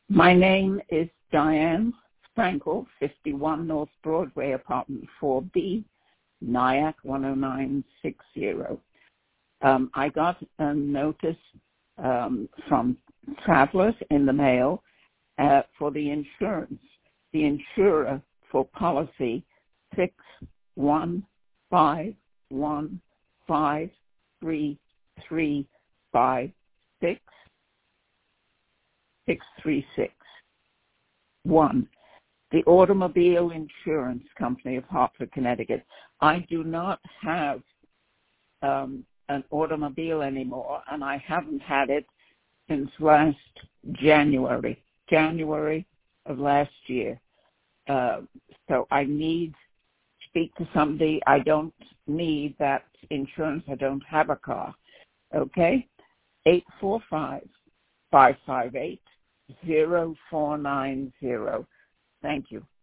My name is Diane Frankel, 51 North Broadway, apartment 4B, Nyack 10960. I got a notice from Travelers in the mail for the insurance. The insurer for policy 61153356636. 1. The Automobile Insurance Company of Hartford, Connecticut. I do not have an automobile anymore, and I haven't had it since last January of last year. So I need to speak to somebody. I don't need that insurance. I don't have a car. Okay? 845-558-0490. Thank you.